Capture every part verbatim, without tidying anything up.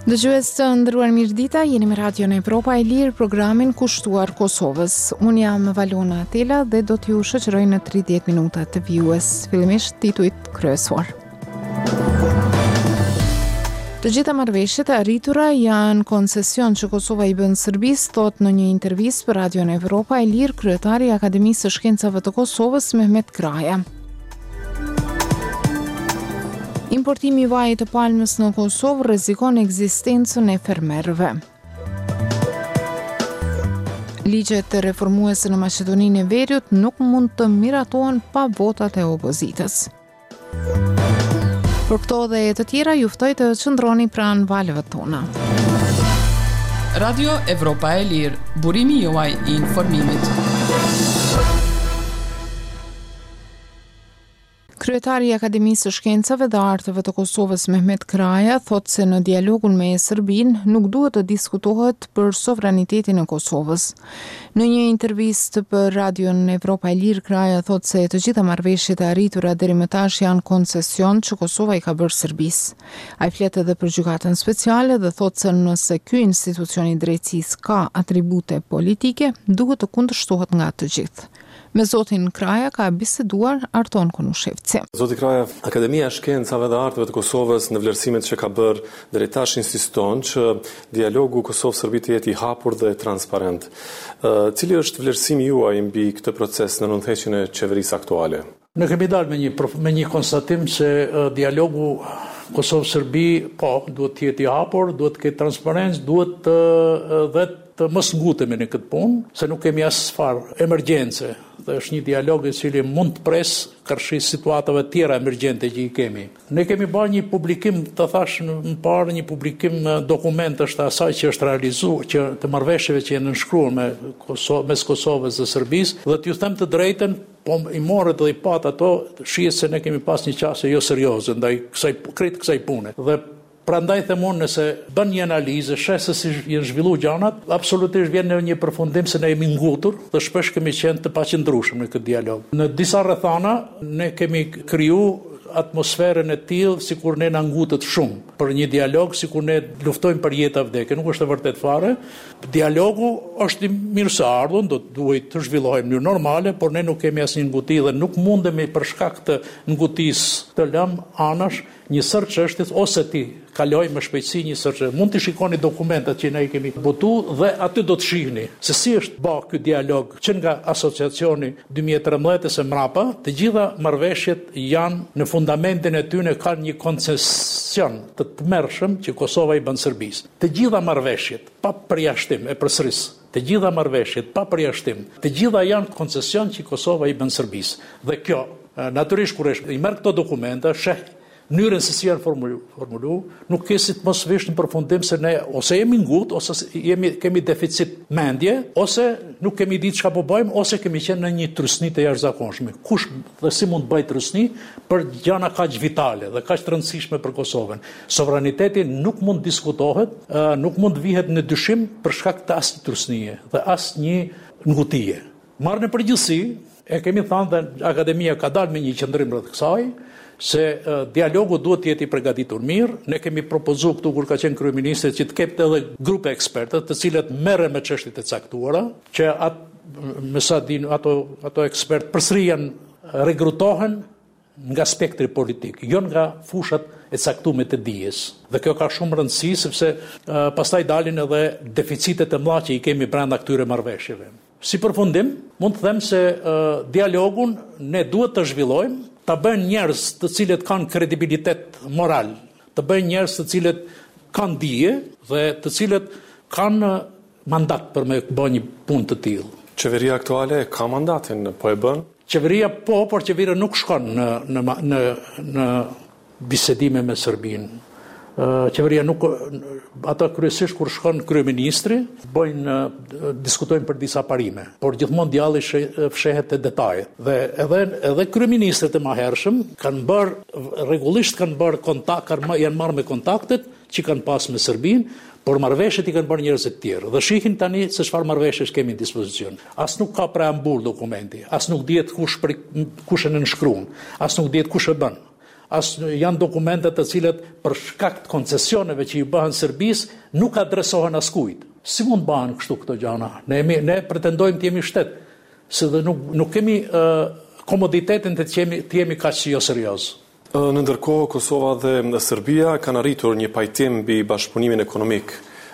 Dëgjues të ndëruar mirëdita, jeni me Radio Evropa e Lirë, programin kushtuar Kosovës. Unë jam Valona Atela dhe do t'ju shoqëroj në tridhjetë minuta të vjues. Fillimisht titujt kryesor. Të gjitha marrëveshjet e arritura janë koncesion që Kosova i bën Serbisë, thot në një intervistë për Radio Evropa e Lirë kryetari i Akademisë së Shkencave të Kosovës, Mehmet Kraja. Importimi i vajit të palmës në Kosovë rrezikon ekzistencën e fermerëve. Ligjet të reformuese në Maqedoninë e Veriut nuk mund të miratohen pa votat e opozitës. Për këto dhe të tjera ju ftoj të qëndroni pranë valëve tona. Radio Evropa e Lirë, burimi juaj i informimit. Kryetari i Akademisë së Shkencave dhe Arteve të Kosovës Mehmet Kraja thot se në dialogun me Serbinë nuk duhet të diskutohet për sovranitetin e Kosovës. Në një intervistë për Radion Evropa e Lirë, Kraja thot se të gjitha marrëveshjet e arritura deri më tash janë koncesion që Kosova i ka bërë Serbisë. Ai flet edhe për gjykatën speciale dhe thot se nëse ky institucion i drejtësisë ka atribute politike, duhet të kundërshtohet nga të gjithë. Me zotin Kraja ka biseduar Arton Konushevci. Zoti Kraja, Akademia e Shkencave dhe Arteve të Kosovës në vlerësimet që ka bërë deri tash insiston që dialogu Kosovë-Serbi të jetë i hapur dhe transparent. Uh, cili është vlerësimi juaj mbi këtë proces në nëntëheqjen e qeverisë aktuale? Ne kemi dalë me një me një konstatim se uh, dialogu Kosovë-Serbi po duhet të jetë i hapur, duhet të ketë transparencë, duhet të uh, dhe të mos ngutemi në këtë punë, se nuk kemi asfarë emergjence. Dhe është një dialog i cili mund të pres kërshi situatave tjera emergjente që i kemi. Ne kemi bërë një publikim, të thash në parë, një publikim dokumentësh të asaj që është realizuar, që të marrëveshjeve që janë nënshkruar me Kosovë, mes Kosovës dhe Serbisë, dhe t'ju them të drejtën, po i morët dhe i pat ato, shihet se ne kemi pas një qasje jo serioze ndaj kësaj krejt kësaj pune. Dhe prandaj them unë, nëse bën një analizë, sheh se si janë zhvilluar gjanat, absolutisht vjen në një përfundim se ne jemi ngutur dhe shpesh kemi qenë të paqëndrueshëm në këtë dialog. Në disa rrethana ne kemi kriju atmosferën e tillë sikur ne na ngutët shumë për një dialog, sikur ne luftojmë për jetë a vdekje. Nuk është e vërtet fare. Dialogu është i mirëseardhur, do të duhet të zhvillohet në mënyrë normale, por ne nuk kemi asnjë nguti dhe nuk mundemi për shkak të ngutisë të lëm anash një sër çështjes ose ti kaloj me shpejtësi një sër. Mund të shikoni dokumentat që ne i kemi botu dhe aty do të shihni se si është bë ky dialog që nga asociacioni dy mijë e trembëdhjetë së mrapa, të gjitha marrëveshjet janë në fundamentin e tyre kanë një koncesion të tmerrshëm që Kosova i bën Serbisë. Të gjitha marrëveshjet pa përjashtim, e përsëris, të gjitha marrëveshjet pa përjashtim, të gjitha janë koncesion që Kosova i bën Serbisë. Dhe kjo, natyrisht kur i merr këto dokumenta, sheh mënyrën se si janë formulu, formulu, nuk ke si të mos vesh në përfundim se ne ose jemi ngut, ose jemi, kemi deficit mendje, ose nuk kemi ditë çka po bëjmë, ose kemi qenë në një trysni të jashtëzakonshme. Kush dhe si mund të bëj trysni për gjëra kaq vitale dhe kaq të rëndësishme për Kosovën? Sovraniteti nuk mund diskutohet, nuk mund vihet në dyshim për shkak të asnjë trysnie dhe asnjë ngutie. Marrë në përgjithësi, e kemi thënë dhe Akademia ka dalë me një qendrim rreth kësaj, se uh, dialogu duhet të jetë i përgatitur mirë. Ne kemi propozuar këtu kur ka qenë kryeministri që të ketë edhe grupe ekspertë të cilët merren me çështjet e caktuara, që atë me sa din ato ato ekspertë përsëri janë rekrutohen nga spektri politik, jo nga fushat e caktuara të dijes. Dhe kjo ka shumë rëndësi sepse uh, pastaj dalin edhe deficitet e mëdha që i kemi brenda këtyre marrëveshjeve. Si përfundim, mund të them se uh, dialogun ne duhet të zhvillojmë, të bëjnë njerëz të cilët kanë kredibilitet moral, të bëjnë njerëz të cilët kanë dije dhe të cilët kanë mandat për me bërë një punë të tillë. Qeveria aktuale ka mandatin, po e bën? Qeveria po, por qeveria nuk shkon në në në në bisedime me Serbinë. Qeveria nuk, ata kryesisht kur shkon kryeministri, bojnë, diskutojnë për disa parime, por gjithmonë djalli fshehet te detajet. Dhe edhe edhe kryeministët e mëhershëm kanë bërë rregullisht kanë bërë kontakt, kanë janë marrë me kontaktet që kanë pas me Serbinë, por marrëveshjet i kanë bërë njerëz të tjerë. Dhe shihin tani se çfarë marrëveshjesh kemi në dispozicion. As nuk ka preambull dokumenti, as nuk dihet kush kush e nënshkruan, as nuk dihet kush e bën. as janë dokumentet të cilët për shkak të koncesioneve që i bëhen Serbisë nuk adresohen askujt. Si mund bëhen kështu këto gjëra? Ne jemi, ne pretendojmë të jemi shtet, se dhe nuk nuk kemi uh, komoditetin të jemi të jemi kaq jo serioz. Në ndërkohë, Kosova dhe Serbia kanë arritur një pajtim mbi bashkëpunimin ekonomik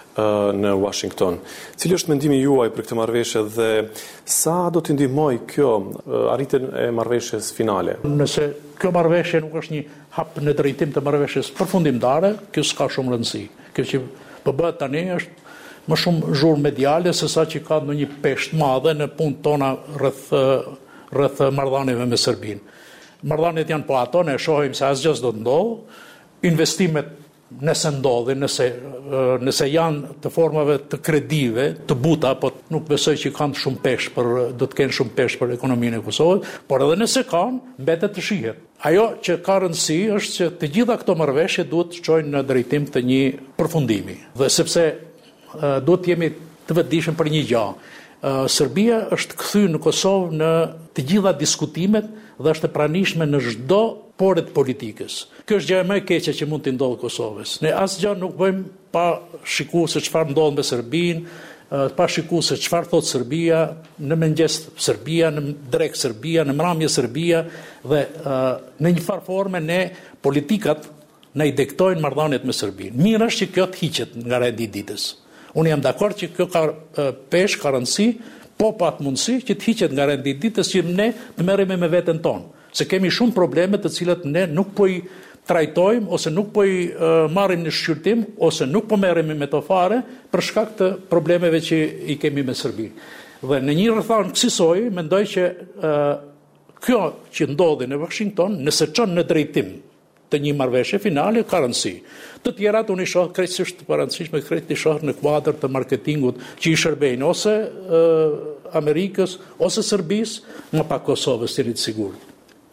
në Washington. Cili është mendimi juaj për këtë marrëveshje dhe sa do të ndihmojë kjo arritjen e marrëveshjes finale? Nëse kjo marrëveshje nuk është një hap në drejtim të marrëveshjes përfundimtare, kjo s'ka shumë rëndësi. Kjo që po bëhet tani është më shumë zhurmë mediale se sa që ka ndonjë peshë madhe në punët tona rreth rreth marrëdhënieve me Serbinë. Marrëdhëniet janë po ato, ne shohim se asgjë do të ndodhë, investimet nëse ndodhin, nëse, nëse janë të formave të kredive, të buta, po nuk besoj që kanë shumë pesh për, do të kenë shumë pesh për ekonominë e Kosovës, por edhe nëse kanë, mbetet të shihet. Ajo që ka rëndësi është që të gjitha këto marrëveshje duhet të çojnë në drejtim të një përfundimi. Dhe sepse uh, duhet të jemi të vetëdijshëm për një gjë. Uh, Serbia është kthyer në Kosovë në të gjitha diskutimet dhe është e pranishme në çdo pore të politikës. Kjo është gjëja më e keqe që mund të ndodhë Kosovës. Ne asgjë nuk bëjmë pa shikuar se çfarë ndodh me Serbinë, pa shikuar se çfarë thot Serbia, në mëngjes Serbia, në drek Serbia, në mramje Serbia dhe në një farë forme ne politikat na i diktojnë marrëdhëniet me Serbinë. Mirë është që kjo të hiqet nga rendi i ditës. Unë jam dakord që kjo ka pesh, ka rëndësi, po pat mundësi që të hiqet nga rendi i ditës që ne të merremi me veten tonë. Se kemi shumë probleme të cilat ne nuk po i trajtojmë ose nuk po i uh, marrim në shqyrtim ose nuk po merremi me to fare për shkak të problemeve që i kemi me Serbinë. Dhe në një rrethon kësaj mendoj që uh, kjo që ndodhi në Washington, nëse çon në drejtim të një marrëveshje finale, ka rëndësi. Të tjerat unë i shoh krejtësisht të parëndësishme, krejt i shoh në kuadër të marketingut që i shërbejnë ose uh, Amerikës ose Serbisë, më pak Kosovës, jeni të sigurt.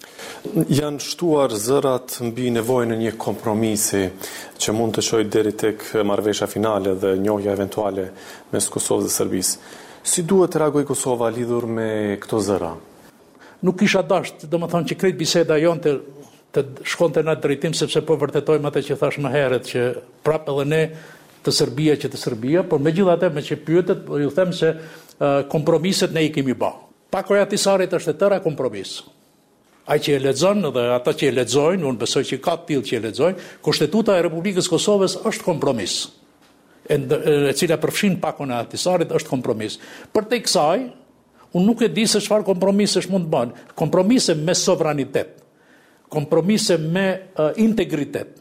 Janë shtuar zërat mbi nevojën e një kompromisi që mund të çojë deri tek marrëveshja finale dhe njohja eventuale mes Kosovës dhe Serbisë. Si duhet të reagojë Kosova lidhur me këto zëra? Nuk kisha dashur, domethënë që krejt biseda jonte të shkonte në atë drejtim sepse po vërtetojmë atë që thash më herët që prapë edhe ne të Serbia që të Serbia, por megjithatë me që pyetet, ju them se uh, kompromiset ne i kemi bë. Pakoja e Tisarit është e tëra kompromis. Ai që e lexon dhe ata që e lexojnë, unë besoj që ka të tillë që e lexojnë, Kushtetuta e Republikës Kosovës është kompromis. E, e cila përfshin pakon e Ahtisarit është kompromis. Për te kësaj, unë nuk e di se çfarë kompromisesh mund të bëhen. Kompromise me sovranitet, kompromise me uh, integritet.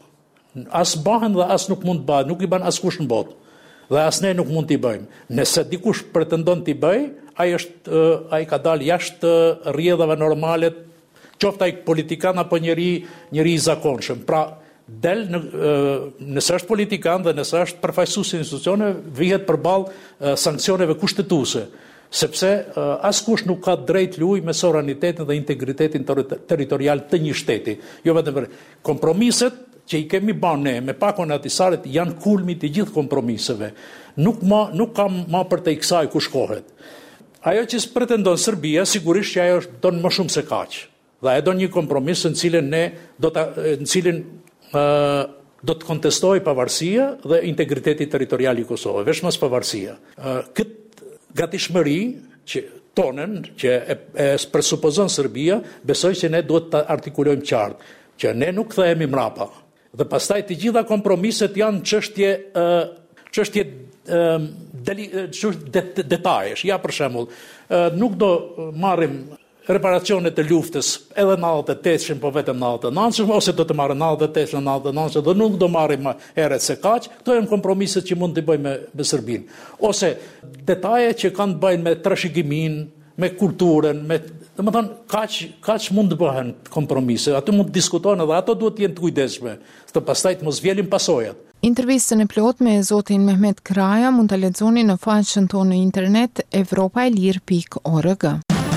As bëhen dhe as nuk mund të bëhen, nuk i bën askush në botë. Dhe as ne nuk mund t'i bëjmë. Nëse dikush pretendon t'i bëj, ai është uh, ai ka dalë jashtë uh, rrjedhave normale, qoftë ai politikan apo njëri njëri i zakonshëm. Pra, del në, nëse është politikan dhe nëse është përfaqësues i institucioneve, vihet përballë sanksioneve kushtetuese, sepse askush nuk ka drejt luaj me sovranitetin dhe integritetin territorial të një shteti. Jo vetëm për kompromiset që i kemi bën ne me pakon e Ahtisarit janë kulmi të gjithë kompromiseve. Nuk ma nuk ka më për të kësaj ku shkohet. Ajo që pretendon Serbia sigurisht që ajo është don më shumë se kaq. Dhe e do një kompromis në cilin ne do të, në cilin uh, do të kontestoj pavarësia dhe integriteti territorial i Kosovës, vetëm pavarësia. Uh, këtë gatishmëri që tonën që e, e presupozon Serbia, besoj që ne duhet të artikulojmë qartë, që ne nuk kthehemi mrapa. Dhe pastaj të gjitha kompromiset janë çështje uh, çështje uh, deli, det, detajesh. Ja për shembull, uh, nuk do marrim reparacionet të luftës edhe në nëntëdhjetë e tetëshëm, po vetëm në nëntëdhjetë e nëntëshëm, ose do të marrë në nëntëdhjetë e tetëshëm, në nëntëdhjetë e nëntëshëm, dhe nuk do marrim më herët se kaq. Këto janë kompromiset që mund të bëjmë me, me Serbinë. Ose detaje që kanë të bëjnë me trashëgiminë, me kulturën, me, domethënë kaq kaq mund të bëhen kompromise. Ato mund të diskutohen edhe ato duhet të jenë të kujdesshme, të pastaj të mos vjelin pasojat. Intervistën e plot me zotin Mehmet Kraja mund ta lexoni në faqen tonë në internet evropa e lir pikë org.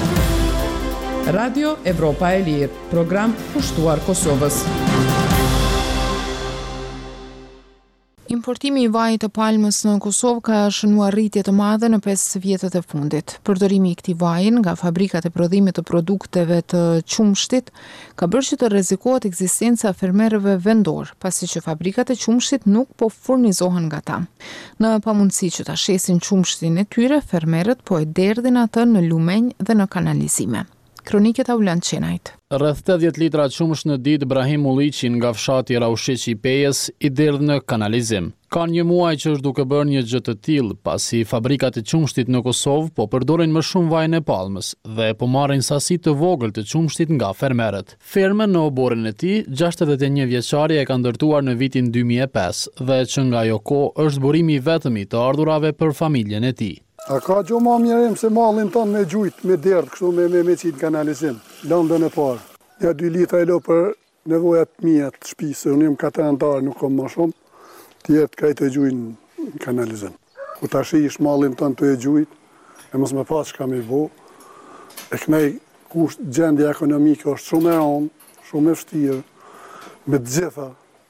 Radio Evropa e Lirë, program kushtuar Kosovës. Importimi i vajit të palmës në Kosovë ka shënuar rritje të madhe në pesë vjetët e fundit. Përdorimi i këtij vaji nga fabrikat e prodhimit të produkteve të qumshtit ka bërë që të rrezikohet ekzistenca e fermerëve vendor, pasi që fabrikat e qumshtit nuk po furnizohen nga ta. Në pamundësi që ta shesin qumshtin e tyre, fermerët po e derdhin atë në lumenj dhe në kanalizime. Kroniket Aulan Qenajt. Rreth tetëdhjetë litra qumsh në ditë Brahim Ulliqi nga fshati Raushiq i Pejës i derdh në kanalizim. Ka një muaj që është duke bërë një gjë të tillë, pasi fabrikat e qumshtit në Kosovë po përdorin më shumë vajin e palmës dhe po marrin sasi të vogël të qumshtit nga fermerët. Fermën në oborin e tij, gjashtëdhjetë e një vjeçari e ka ndërtuar në vitin dy mijë e pesë dhe që nga ajo kohë është burimi i vetëm i të ardhurave për familjen e tij. A ka gjo ma mjerim se malin tonë me gjujt, me derdh, kështu me me me qitë kanalizim, lëndën e parë. Ja dy litra e lo për nevojat mija të shpisë, unë jem katër antarë, nuk kom ma shumë, tjertë ka i të gjujnë në kanalizim. Ku ta shi ish malin tonë të e gjujt, e mos me pas që kam i bo, e kënej kusht gjendje ekonomike është shumë e ronë, shumë e vështirë, me të gjitha.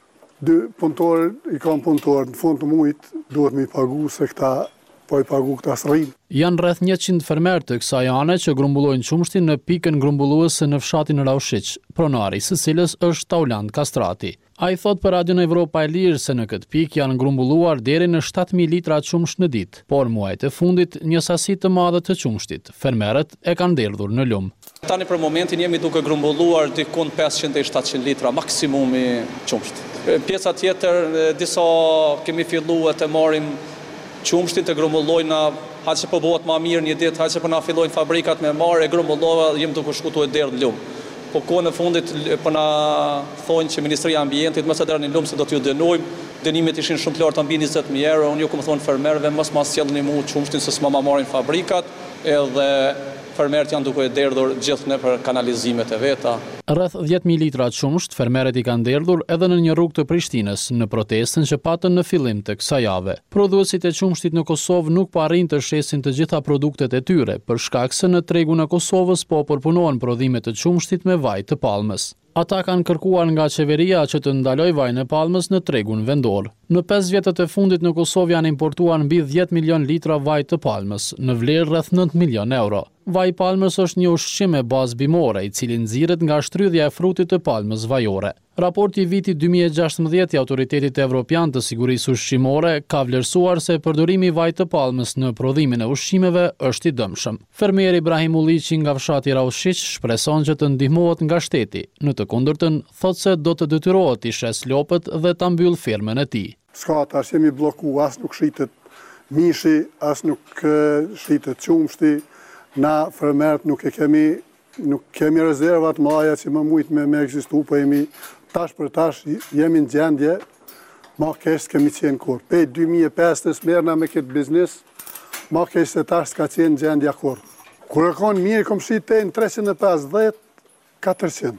Dy punëtorë, i kam punëtorë, në fund të mujtë, duhet me i pagu se këta po i pagu këta sërim. Janë rreth njëqind fermerë të kësaj ane që grumbullojnë qumshtin në pikën grumbulluese në fshatin Raushiq, pronari së cilës është Tauland Kastrati. A i thot për Radion Evropa e Lirë se në këtë pikë janë grumbulluar deri në shtatë mijë litra qumsh në ditë, por muajt e fundit një sasi të madhe të qumshtit. Fermerët e kanë derdhur në lumë. Tani për momentin jemi duke grumbulluar dikun pesëqind deri shtatëqind litra maksimumi qumsht. Pjesa tjetër, disa kemi filluar të marrim qumshtin të grumbullojnë, haqë që po bëhet ma mirë një ditë, haqë që po na fillojnë fabrikat me marë, e grumbullova, jem duke shkutu e derë në lumë. Po kohë në fundit, po na thonë që Ministria e Ambientit, mëse derë në lumë se do t'ju dënojmë, dënimet ishin shumë të larta mbi njëzet mijë euro, unë ju këmë thonë fermerëve, mos ma sjellni mu qumshtin se s'ma ma marrin fabrikat, edhe fermerët janë duke e derdhur gjithë në për kanalizimet e veta. Rreth dhjetë mijë litra qumsht, fermerët i kanë derdhur edhe në një rrugë të Prishtinës, në protestën që patën në fillim të kësaj jave. Prodhuesit e qumshtit në Kosovë nuk po arrin të shesin të gjitha produktet e tyre, për shkak se në tregun e Kosovës po përpunohen prodhime të qumshtit me vaj të palmës. Ata kanë kërkuar nga qeveria që të ndaloj vajin e palmës në tregun vendor. Në pesë vjetët e fundit në Kosovë janë importuar mbi dhjetë milion litra vaj të palmës, në vlerë rreth nëntë milion euro. Vaj i palmës është një ushqim me bazë bimore, i cili nxirret nga shtrydhja e frutit të palmës vajore. Raporti i vitit dy mijë e gjashtëmbëdhjetë i Autoritetit Evropian të Sigurisë Ushqimore ka vlerësuar se përdorimi i vajit të palmës në prodhimin e ushqimeve është i dëmshëm. Fermeri Brahim Ulliqi nga fshati Raushiq shpreson që të ndihmohet nga shteti. Në të kundërtën, thotë se do të detyrohet të shes lopët dhe ta mbyll fermën e tij. S'ka tash jemi blloku, as nuk shitet mishi, as nuk shitet qumshti. Na fermerët nuk e kemi nuk kemi rezervat mëdha që më mujt me me ekzistu, po jemi tash për tash jemi në gjendje ma kesh kemi qenë kur. Pe dy mijë e pesë merrna me këtë biznes, ma kesh se tash s'ka qenë gjendja kur. Kur e konë mirë kom shite në treqind e pesëdhjetë, katërqind.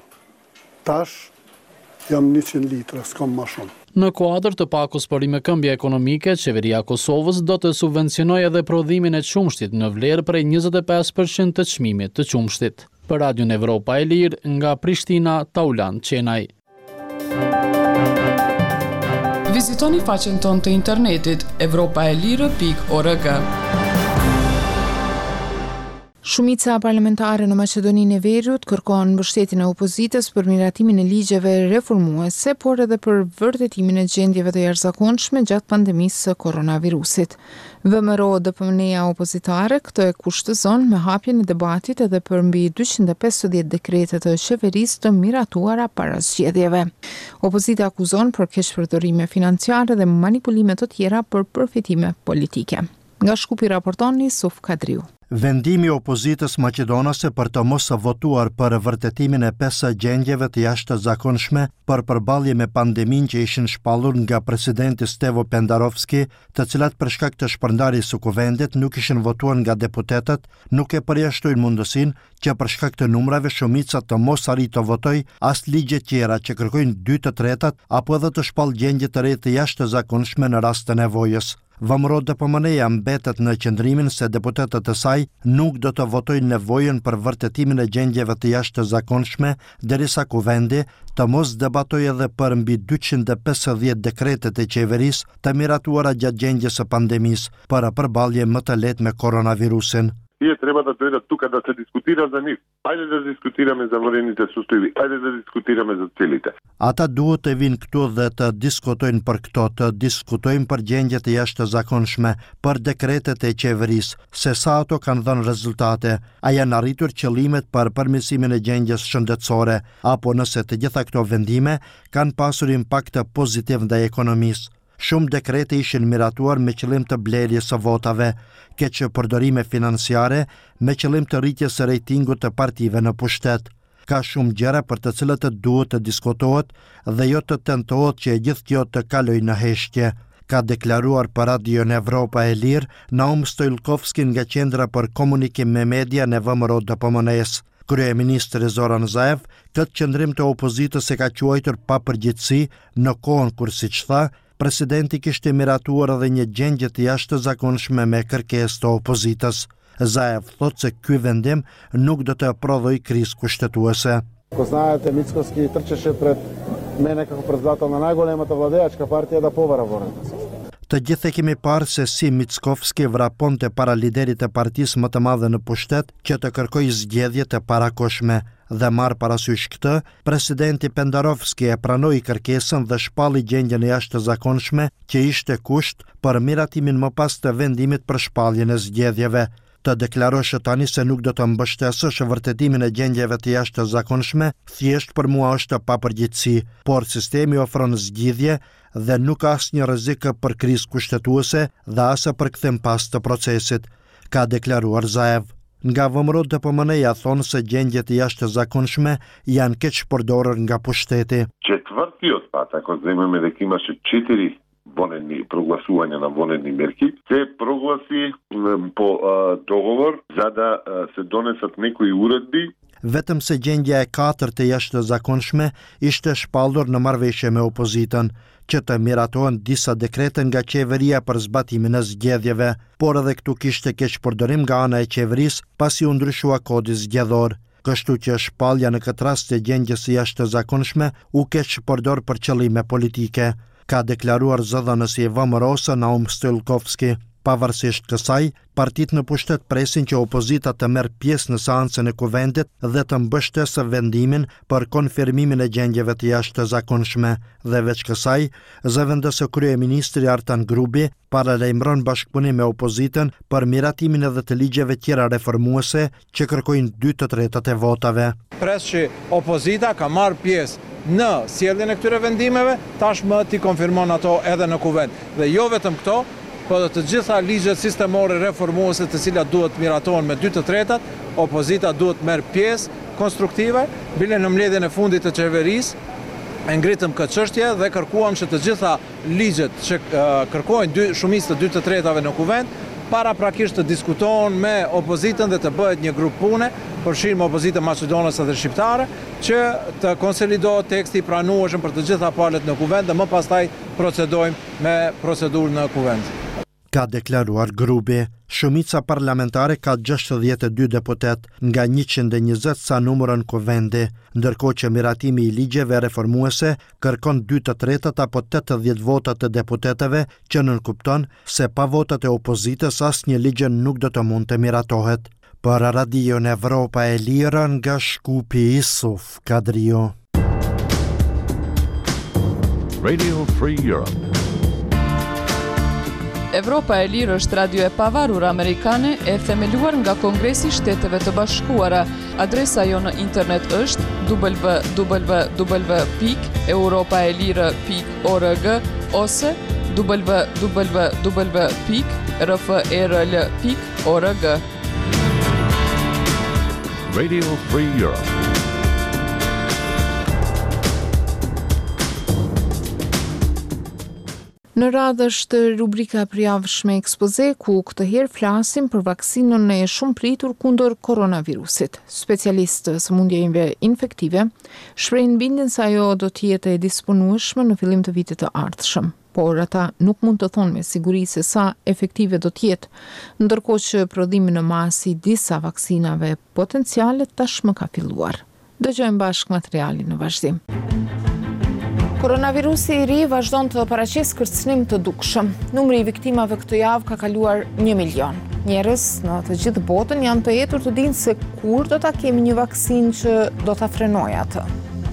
Tash jam njëqind litra, s'kom ma shumë. Në kuadër të pakos për me këmbje ekonomike, qeveria Kosovës do të subvencionojë edhe prodhimin e qumshtit në vlerë prej njëzet e pesë përqind të çmimit të qumshtit. Për Radion Evropa e Lirë, nga Prishtina, Taulan Qenaj. Vizitoni faqen tonë të internetit evropaelire pikë org. Shumica parlamentare në Maqedoninë e Veriut kërkon mbështetjen e opozitës për miratimin e ligjeve reformuese, por edhe për vërtetimin e gjendjeve të jashtëzakonshme gjatë pandemisë së koronavirusit. V M R O-D P M-ja opozitare këtë e kushtëzon me hapjen e debatit edhe për mbi dyqind e pesëdhjetë dekrete të qeverisë të miratuara para zgjedhjeve. Opozita akuzon për keqpërdorime financiare dhe manipulime të tjera për përfitime politike. Nga Shkupi raporton Yusuf Kadriu. Vendimi i opozitës maqedonase për të mos votuar për vërtetimin e pesë gjendjeve të jashtëzakonshme për përballje me pandeminë që ishin shpallur nga presidenti Stevo Pendarovski, të cilat për shkak të shpërndarjes së kuvendit nuk ishin votuar nga deputetët, nuk e përjashtojnë mundësinë që për shkak të numrave shumica të mos arrijë të votojë as ligje tjera që kërkojnë dy të tretat apo edhe të shpall gjendje të re të jashtëzakonshme në rast të nevojës. Vëmëro D P M N-ja mbetet në qëndrimin se deputetët e saj nuk do të votojnë nevojën për vërtetimin e gjendjeve të jashtëzakonshme derisa kuvendi të mos debatojë edhe për mbi dyqind e pesëdhjetë dekretet e qeverisë të miratuara gjatë gjendjes së pandemisë për përballje më të lehtë me koronavirusin. Ние треба да дојдат тука да се дискутира за нив. Ајде да дискутираме за ворените состојби, ајде да дискутираме за целите. Ata duhet të vinë këtu dhe të diskutojnë për këto, të diskutojnë për gjendjet e jashtëzakonshme, për dekretet e qeverisë, se sa ato kanë dhënë rezultate, a janë arritur qëllimet për përmirësimin e gjendjes shëndetësore, apo nëse të gjitha këto vendime kanë pasur impakt pozitiv ndaj ekonomisë. Shumë dekrete ishin miratuar me qëllim të blerjes së votave, keq përdorime financiare me qëllim të rritjes së rejtingut të partive në pushtet. Ka shumë gjëra për të cilët të duhet të diskutohet dhe jo të tentohet që e gjithë kjo të kalojë në heshtje, ka deklaruar për Radion Evropa e Lirë Naum Stojlkovski nga Qendra për Komunikim me Media në V M R O D P M N-s. Kryeministri Zoran Zaev këtë qëndrim të opozitës e ka quajtur pa përgjithësi në kohën kur, siç tha, presidenti kishte miratuar edhe një gjendje të jashtëzakonshme me kërkesë të opozitës. Zaev thotë se ky vendim nuk do të prodhoj krizë kushtetuese. Ako знаете, Мицковски трчеше пред мене како председател на најголемата владеачка партија да повара ворената. Të gjithë e kemi parë se si Mickovski vraponte para liderit të partisë më të madhe në pushtet që të kërkoj zgjedhje të parakoshme dhe marrë parasysh këtë, presidenti Pendarovski e pranoi kërkesën dhe shpalli gjendjen e jashtëzakonshme që ishte kusht për miratimin më pas të vendimit për shpalljen e zgjedhjeve. Të deklarosh tani se nuk do të mbështesësh vërtetimin e gjendjeve të jashtëzakonshme, thjesht për mua është pa përgjithësi, por sistemi ofron zgjidhje dhe nuk ka asnjë rrezik për krizë kushtetuese dhe as për kthim pas të procesit, ka deklaruar Zaev. Nga V M R O D P M N-ja thonë se gjendjet e jashtëzakonshme janë keq përdorur nga pushteti. Четвртиот пат, ако земеме дека имаше четири вонени прогласувања на вонени мерки, се прогласи по а, договор за да а, се донесат некои уредби. Vetëm se gjendja e katërt e jashtëzakonshme ishte shpallur në marrëveshje me opozitën, që të miratohen disa dekrete nga qeveria për zbatimin e zgjedhjeve, por edhe këtu kishte keq përdorim nga ana e qeverisë pasi u ndryshua kodi zgjedhor. Kështu që shpallja në këtë rast e gjendjes së jashtëzakonshme u keq përdor për qëllime politike, ka deklaruar zëdhënësi i V M R O-s Naum Stojlkovski. Pavarësisht kësaj, partitë në pushtet presin që opozita të merr pjesë në seancën e kuvendit dhe të mbështesë vendimin për konfirmimin e gjendjeve të jashtëzakonshme. Dhe veç kësaj, zëvendësë kryeministri Artan Grubi paralajmëron bashkëpunim me opozitën për miratimin edhe të ligjeve tjera reformuese që kërkojnë dy të tretët e votave. Pres që opozita ka marrë pjesë në sjelljen e këtyre vendimeve, tashmë ti konfirmon ato edhe në kuvend. Dhe jo vetëm këto, po të gjitha ligjet sistemore reformuese të cilat duhet miratohen me dy të tretat, opozita duhet merr pjesë konstruktive, bile në mbledhjen e fundit të qeverisë, e ngritëm këtë çështje dhe kërkuam që të gjitha ligjet që uh, kërkojnë dy, shumicë të dy të tretave në kuvend, paraprakisht të diskutohen me opozitën dhe të bëhet një grup pune, përfshirë opozitën maqedonase dhe shqiptare, që të konsolidohet teksti i pranueshëm për të gjitha palët në kuvend dhe më pastaj procedojmë me procedurë në kuvend. Ka deklaruar Grubi. Shumica parlamentare ka gjashtëdhjetë e dy deputet nga njëqind e njëzet sa numërën kuvendi, ndërkohë që miratimi i ligjeve reformuese kërkon dy të tretët apo tetëdhjetë votat të deputeteve, që nënkupton se pa votat e opozitës asnjë ligj nuk do të mund të miratohet. Për Radion Evropa e Lirë nga Shkupi, Isuf Kadrio. Radio Free Europe. Evropa e Lirë është radio e pavarur amerikane e themeluar nga Kongresi i Shteteve të Bashkuara. Adresa jo në internet është w w w pikë europaelire pikë org ose w w w pikë r f e r l pikë org. Radio Free Europe. Në radhë është rubrika përjavshme ekspoze ku këtë herë flasim për vaksinën e shumë pritur kundër koronavirusit. Specialistë sëmundjeve infektive shprehin bindjen se ajo do të jetë e disponueshme në fillim të vitit të ardhshëm. por ata nuk mund të thonë me siguri se sa efektive do t'jetë, ndërkohë që prodhimi në masë i disa vaksinave potenciale tashmë ka filluar. Dëgjojmë bashkë materialin në vazhdim. Koronavirusi i ri vazhdon të paraqesë kërcënim të dukshëm. Numri i viktimave këtë javë ka kaluar një milion. Njerëz në të gjithë botën janë të etur të dinë se kur do ta kemi një vaksinë që do ta frenojë atë.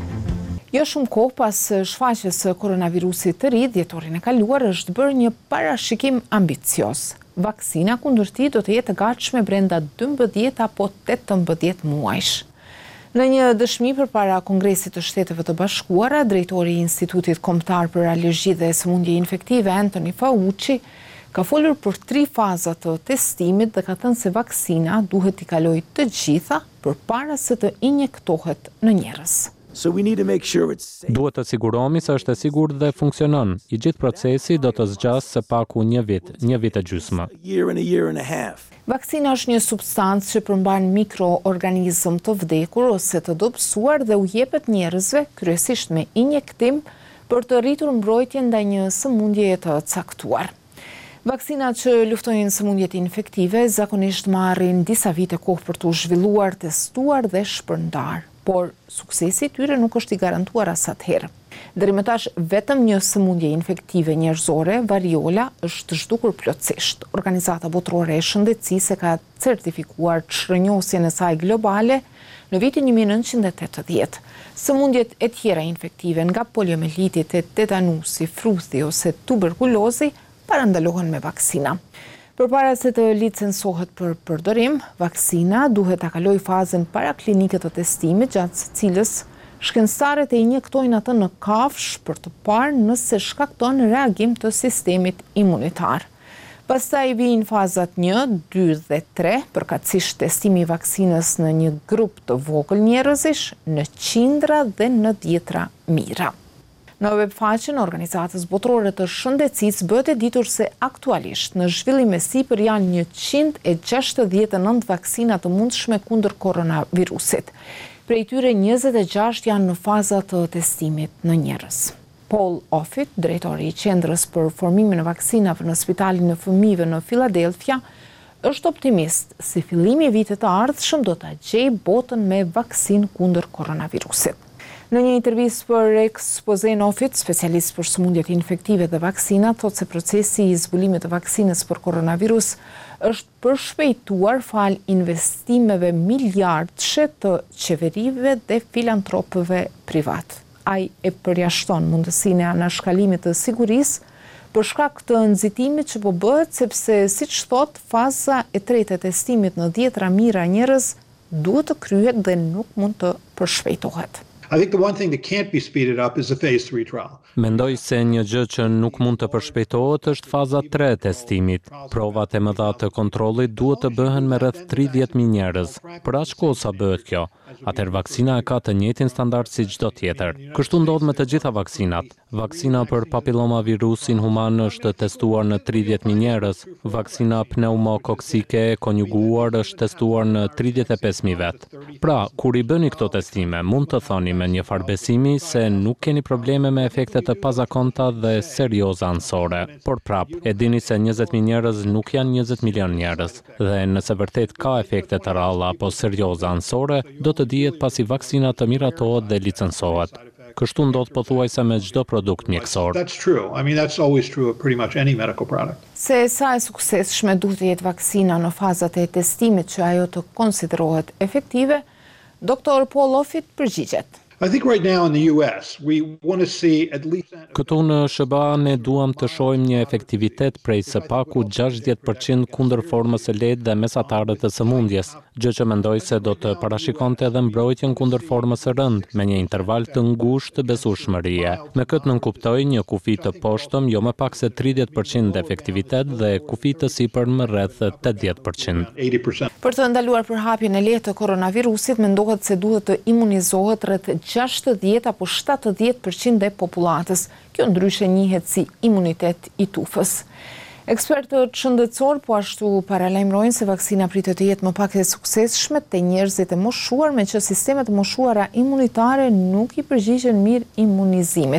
Jo shumë kohë pas shfaqjes së koronavirusit të ri, dhjetorin e kaluar është bërë një parashikim ambicioz. Vaksina kundër tij do të jetë e gatshme brenda dymbëdhjetë apo tetëmbëdhjetë muajsh. Në një dëshmi përpara Kongresit të Shteteve të Bashkuara, drejtori i Institutit Kombëtar për Alergji dhe Sëmundje Infektive, Anthony Fauci, ka folur për tri faza të testimit dhe ka thënë se vaksina duhet t'i kalojë të gjitha përpara se të injektohet në njerëz. So we need to make sure it's safe. Duhet të sigurohemi se është e sigurt dhe funksionon. I gjithë procesi do të zgjasë së paku një vit, një vit e gjysmë. A year and a year and a half. Vaksina është një substancë që përmban mikroorganizëm të vdekur ose të dobësuar dhe u jepet njerëzve, kryesisht me injektim, për të rritur mbrojtjen ndaj një sëmundjeje të caktuar. Vaksinat që luftojnë sëmundjet infektive zakonisht marrin disa vite kohë për të zhvilluar, testuar dhe shpërndar, por suksesi i tyre nuk është i garantuar as atëherë. Deri më tash vetëm një sëmundje infektive njerëzore, variola, është zhdukur plotësisht. Organizata Botërore e Shëndetësisë ka certifikuar çrënjosjen e saj globale në vitin një mijë e nëntëqind e tetëdhjetë. Sëmundjet e tjera infektive nga poliomieliti, tetanusi, fruthi ose tuberkulozi parandalohen me vaksina. Përpara se të licencohet për përdorim, vaksina duhet ta kalojë fazën paraklinike të testimit, gjatë së cilës shkencëtarët e injektojnë atë në kafsh për të parë nëse shkakton reagim të sistemit imunitar. Pastaj vijnë fazat një, dy dhe tre, përkatësisht testimi i vaksinës në një grup të vogël njerëzish, në qindra dhe në dhjetra mijëra. Në webfaqen e Organizatës Botërore të Shëndetësisë bëhet e ditur se aktualisht në zhvillim e sipër janë njëqind e gjashtëdhjetë e nëntë vaksina të mundshme kundër koronavirusit. Prej tyre njëzet e gjashtë janë në faza të testimit në njerëz. Paul Offit, drejtori i Qendrës për formimin e vaksinave në Spitalin e Fëmijëve në Philadelphia, është optimist se fillimi i vitit të ardhshëm do ta gjejë botën me vaksinë kundër koronavirusit. Në një intervistë për Expozen Offit, specialist për sëmundjet infektive dhe vaksina, thotë se procesi i zbulimit të vaksinës për koronavirus është përshpejtuar fal investimeve miliardëshe të qeverive dhe filantropëve privat. Ai e përjashton mundësinë e anashkalimit të sigurisë për shkak të nxitimit që po bëhet, sepse siç thot, faza e tretë e testimit në dhjetra mijëra njerëz duhet të kryhet dhe nuk mund të përshpejtohet. I think the one thing that can't be speeded up is the phase three trial. Mendoj se një gjë që nuk mund të përshpejtohet është faza tre e testimit. Provat e mëdha të kontrollit duhet të bëhen me rreth tridhjetë mijë njerëz. Për aq kohë sa bëhet kjo, atëherë vaksina e ka të njëjtin standard si çdo tjetër. Kështu ndodh me të gjitha vaksinat. Vaksina për papilomavirusin human është testuar në tridhjetë mijë njerëz. Vaksina pneumokoksike e konjuguar është testuar në tridhjetë e pesë mijë vet. Pra, kur i bëni këto testime, mund të thoni me një farë besimi se nuk keni probleme me efekte të pazakonta dhe serioze anësore. Por prap, e dini se njëzet mijë njerëz nuk janë njëzet milion njerëz, dhe nëse vërtet ka efekte të ralla apo serioze anësore, do të dihet pasi vaksina të miratohet dhe licencohet. Kështu ndodh pothuajse me çdo produkt mjekësor. That's true. I mean, that's always true of pretty much any medical product. Se sa e suksesshme duhet të jetë vaksina në fazat e testimit që ajo të konsiderohet efektive, doktor Paul Offit përgjigjet. I think right now in the U S we want to see at least Këtu në S B A ne duam të shohim një efektivitet prej së paku gjashtëdhjetë përqind kundër formës së lehtë dhe mesatare të sëmundjes, gjë që mendoj se do të parashikonte edhe mbrojtjen kundër formës së rëndë me një interval të ngushtë të besueshmërie. Me këtë nënkuptoj një kufi të poshtëm jo më pak se tridhjetë përqind efektivitet dhe kufi të sipërm rreth tetëdhjetë përqind. Për të ndaluar përhapjen e lehtë të koronavirusit, mendohet se duhet të imunizohet rreth gjashtëdhjetë apo shtatëdhjetë përqind e popullatës. Kjo ndryshe njihet si imunitet i tufës. Ekspertët shëndetësor po ashtu paralajmërojnë se vaksina pritet të jetë më pak e suksesshme te njerëzit e moshuar, me që sistemet e moshuara imunitare nuk i përgjigjen mirë imunizimit.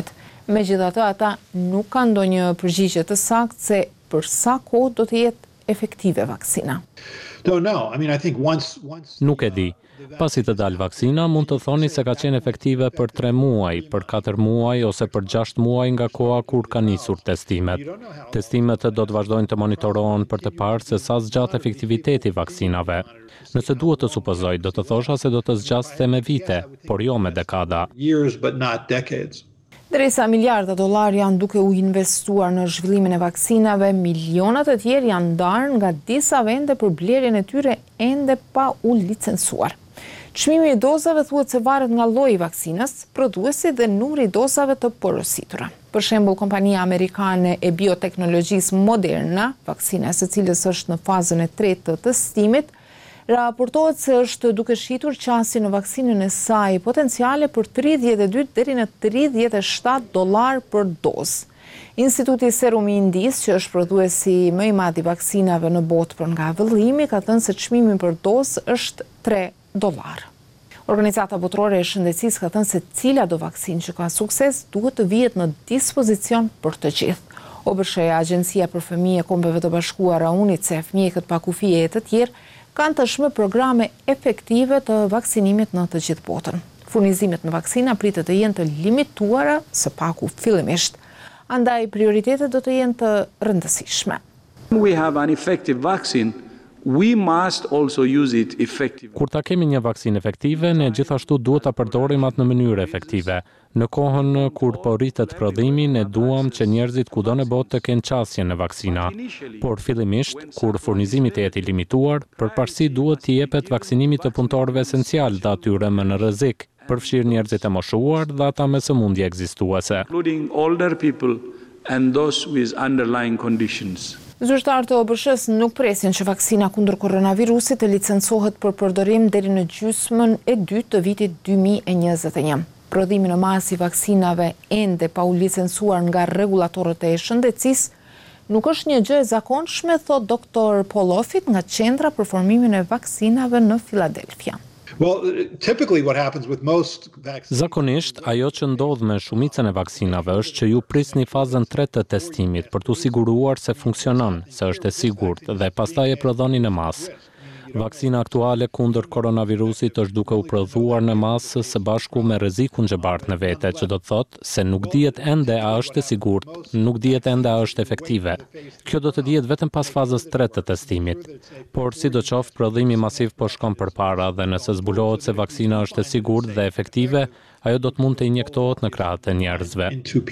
Megjithatë, ata nuk kanë ndonjë përgjigje të saktë se për sa kohë do të jetë efektive vaksina. Don't know. I mean, I think once once Nuk e di. Pasi të dalë vaksina, mund të thoni se ka qenë efektive për tre muaj, për katër muaj ose për gjashtë muaj nga koha kur ka nisur testimet. Testimet do të vazhdojnë të monitorohen për të parë se sa zgjat efektiviteti vaksinave. Nëse duhet të supozoj, do të thosha se do të zgjaste me vite, por jo me dekada. years but not decades. Derisa miliarda dollar janë duke u investuar në zhvillimin e vaksinave, milionat e tjerë janë ndarë nga disa vende për blerjen e tyre ende pa u licencuar. Çmimi i dozave thuhet se varet nga lloji i vaksinës, prodhuesi dhe numri i dozave të porositura. Për shembull, kompania amerikane e bioteknologjisë Moderna, vaksina e së cilës është në fazën e tretë të testimit, raportohet se është duke shitur qasjen në vaksinën e saj potenciale për tridhjetë e dy deri në tridhjetë e shtatë dollar për dozë. Instituti Serum i Indisë, që është prodhuesi më i madh i vaksinave në botë për nga vëllimi, ka thënë se çmimi për dozë është tre dollar. Organizata Botërore e Shëndetësisë ka thënë se cila do vaksinë që ka sukses duhet të vihet në dispozicion për të gjithë. O B S H-ja, Agjencia për Fëmijë e Kombeve të Bashkuara, UNICEF, mjekët pa kufije e të tjerë kanë tashmë programe efektive të vaksinimit në të gjithë botën. Furnizimet me vaksina pritet të jenë të limituara së paku fillimisht. Andaj prioritetet do të jenë të rëndësishme. We have an effective vaccine. We must also use it effectively. Kur ta kemi një vaksinë efektive, ne gjithashtu duhet ta përdorim atë në mënyrë efektive. Në kohën kur po rritet prodhimi, ne duam që njerëzit kudo në botë të kenë qasje në vaksina. Por fillimisht, kur furnizimi të jetë i limituar, përparësi duhet t'i jepet vaksinimit të punëtorëve esencial dhe atyre më në rrezik, përfshirë njerëzit e moshuar dhe ata me sëmundje ekzistuese. Including older people and those with underlying conditions. Zyrtarët e O B S H-s nuk presin që vaksina kundër koronavirusit të licencohet për përdorim deri në gjysmën e dytë të vitit dy mijë e njëzet e një. Prodhimi në masë i vaksinave ende pa u licencuar nga rregulatorët e shëndetësisë nuk është një gjë e zakonshme, thot doktor Paul Offit nga Qendra për formimin e vaksinave në Filadelfia. Well, typically what happens with most vaccines. Zakonisht, ajo që ndodh me shumicën e vaksinave është që ju prisni fazën tre të testimit për t'u siguruar se funksionon, se është e sigurt dhe pastaj e prodhoni në masë. Vaksina aktuale kundër koronavirusit është duke u prodhuar në masë së bashku me rrezikun që bart në vete, që do të thotë se nuk dihet ende a është e sigurt, nuk dihet ende a është efektive. Kjo do të dihet vetëm pas fazës tre të testimit. Por sidoqoftë prodhimi masiv po shkon përpara dhe nëse zbulohet se vaksina është e sigurt dhe efektive, ajo do të mund të injektohet në krahët e njerëzve.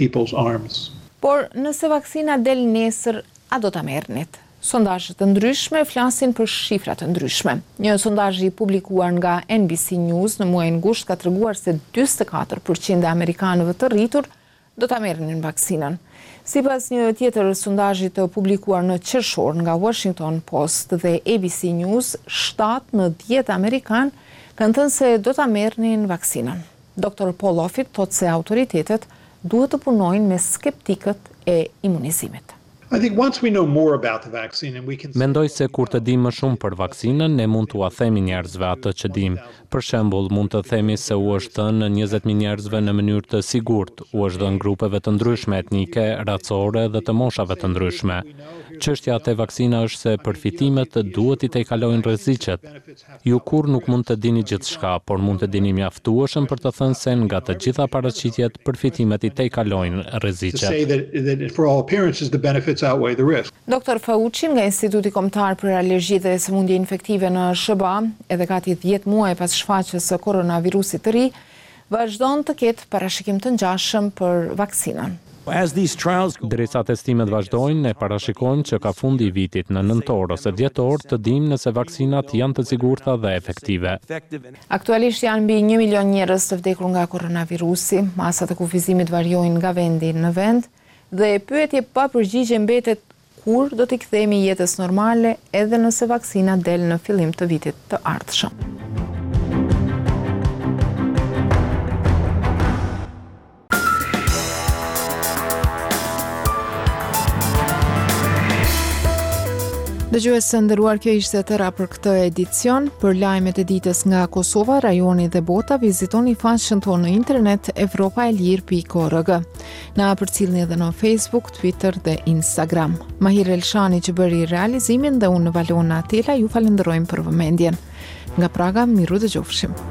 Por nëse vaksina del nesër, a do ta merrnit? Sondazhe të ndryshme flasin për shifra të ndryshme. Një sondazh i publikuar nga N B C News në muajin gusht ka treguar se njëzet e katër përqind e amerikanëve të rritur do ta merrnin vaksinën. Sipas një tjetër sondazhi të publikuar në qershor nga Washington Post dhe A B C News, shtatë në dhjetë amerikan kanë thënë se do ta merrnin vaksinën. doktor Paul Offit thotë se autoritetet duhet të punojnë me skeptikët e imunizimit. I think once we know more about the vaccine and we can Mendoj se kur të dim më shumë për vaksinën, ne mund t'u themi njerëzve atë që dim. Për shembull, mund të themi se u është dhënë njëzet mijë njerëzve në mënyrë të sigurt, u është dhënë grupeve të ndryshme etnike, racore dhe të moshave të ndryshme. Çështja te vaksina është se përfitimet duhet i tejkalojnë rreziqet. Ju kur nuk mund të dini gjithçka, por mund të dini mjaftueshëm për të thënë se nga të gjitha paraqitjet përfitimet i tejkalojnë rreziqet. doktor Fauci nga Instituti Kombëtar për Alergji dhe Sëmundje Infektive në S B A, edhe gati dhjetë muaj pas shfaqjes së koronavirusit të ri, vazhdon të ketë parashikim të ngjashëm për vaksinën. Derisa testimet vazhdojnë, ne parashikojmë që ka fundi i vitit në nëntor ose dhjetor të dimë nëse vaksinat janë të sigurta dhe efektive. Aktualisht janë mbi një milion njerëz të vdekur nga koronavirusi, masat e kufizimit variojnë nga vendi në vend dhe pyetje pa përgjigje mbetet kur do t'i kthehemi jetës normale edhe nëse vaksina del në fillim të vitit të ardhshëm. Dëgjues së nderuar, kjo ishte tëra për këtë edicion. Për lajmet e ditës nga Kosova, rajoni dhe bota, vizitoni faqen tonë në internet evropaelir pikë org. Na përcillni edhe në Facebook, Twitter dhe Instagram. Mahir Elshani që bëri realizimin dhe unë Valona Atela ju falenderojmë për vëmendjen. Nga Praga, miru dëgjofshim.